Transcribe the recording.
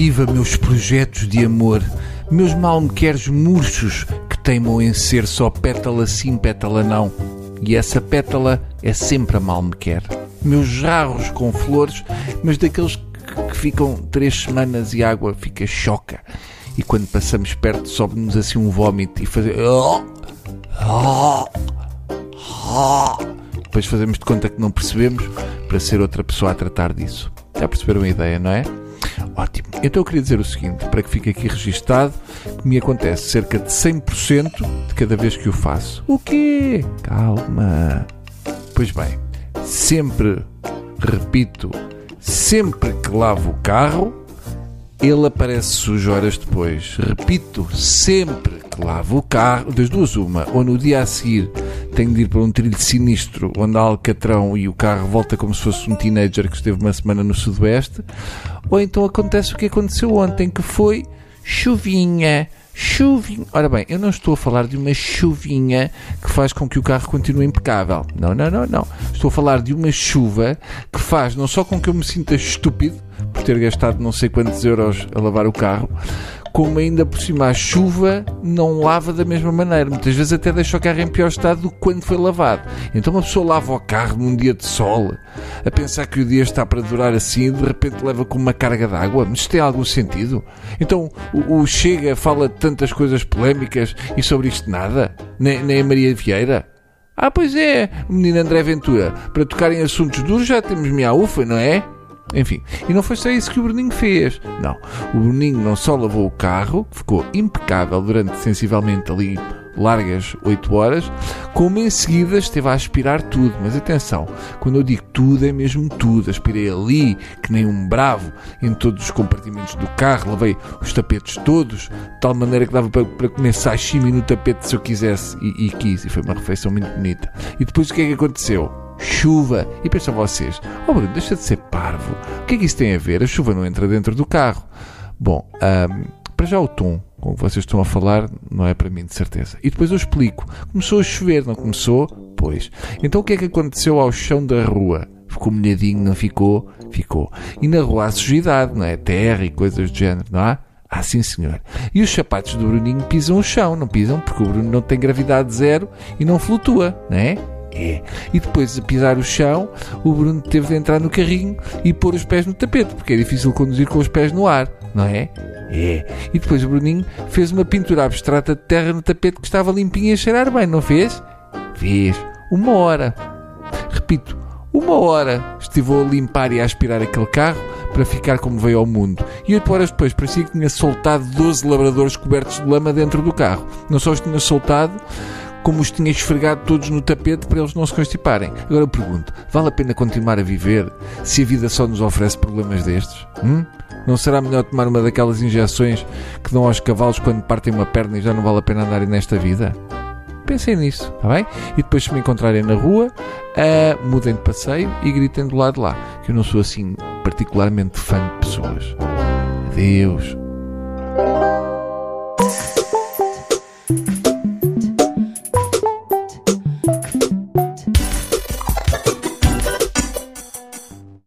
Viva meus projetos de amor, meus mal-me-queres murchos que teimam em ser só pétala sim, pétala não. E essa pétala é sempre a mal-me-quer. Meus jarros com flores, mas daqueles que ficam 3 semanas e a água fica choca. E quando passamos perto sobe-nos assim um vómito e fazemos... Depois fazemos de conta que não percebemos para ser outra pessoa a tratar disso. Já perceberam a ideia, não é? Ótimo. Então eu queria dizer o seguinte, para que fique aqui registado, que me acontece cerca de 100% de cada vez que o faço. O quê? Calma. Pois bem, sempre, repito, sempre que lavo o carro, ele aparece sujo horas depois. Repito, sempre que lavo o carro, das duas uma, ou no dia a seguir tenho de ir para um trilho sinistro onde há alcatrão e o carro volta como se fosse um teenager que esteve uma semana no sudoeste, ou então acontece o que aconteceu ontem, que foi chuvinha. Ora bem, eu não estou a falar de uma chuvinha que faz com que o carro continue impecável. Não. Estou a falar de uma chuva que faz não só com que eu me sinta estúpido por ter gastado não sei quantos euros a lavar o carro, como ainda por cima a chuva não lava da mesma maneira. Muitas vezes até deixa o carro em pior estado do que quando foi lavado. Então uma pessoa lava o carro num dia de sol, a pensar que o dia está para durar assim, e de repente leva com uma carga de água. Mas isto tem algum sentido? Então o Chega fala de tantas coisas polémicas e sobre isto nada? Nem a Maria Vieira? Pois é, o menino André Ventura. Para tocar em assuntos duros já temos minha ufa, não é? Enfim, e não foi só isso que o Bruninho fez. Não, o Bruninho não só lavou o carro, que ficou impecável durante sensivelmente ali largas 8 horas, como em seguida esteve a aspirar tudo. Mas atenção, quando eu digo tudo, é mesmo tudo. Aspirei ali, que nem um bravo, em todos os compartimentos do carro, lavei os tapetes todos, de tal maneira que dava para comer sashimi no tapete se eu quisesse, e quis, e foi uma refeição muito bonita. E depois o que é que aconteceu? Chuva. E pensam vocês, Bruno, deixa de ser parvo. O que é que isso tem a ver? A chuva não entra dentro do carro. Bom, para já o tom com que vocês estão a falar não é para mim, de certeza. E depois eu explico. Começou a chover, não começou? Pois. Então o que é que aconteceu ao chão da rua? Ficou molhadinho, não ficou? Ficou. E na rua há sujidade, não é? Terra e coisas do género, não há? Sim, senhor. E os sapatos do Bruninho pisam o chão, não pisam? Porque o Bruno não tem gravidade zero e não flutua, não é? E depois de pisar o chão, o Bruno teve de entrar no carrinho e pôr os pés no tapete, porque é difícil conduzir com os pés no ar, não é? E depois o Bruninho fez uma pintura abstrata de terra no tapete que estava limpinho e a cheirar bem, não fez? Fez. 1 hora. Repito, 1 hora estive a limpar e a aspirar aquele carro para ficar como veio ao mundo. E 8 horas depois parecia que tinha soltado 12 labradores cobertos de lama dentro do carro. Não só os tinha soltado, como os tinha esfregado todos no tapete para eles não se constiparem. Agora eu pergunto, vale a pena continuar a viver se a vida só nos oferece problemas destes? Não será melhor tomar uma daquelas injeções que dão aos cavalos quando partem uma perna e já não vale a pena andarem nesta vida? Pensem nisso, está bem? E depois, se me encontrarem na rua, mudem de passeio e gritem do lado de lá, que eu não sou assim particularmente fã de pessoas. Adeus.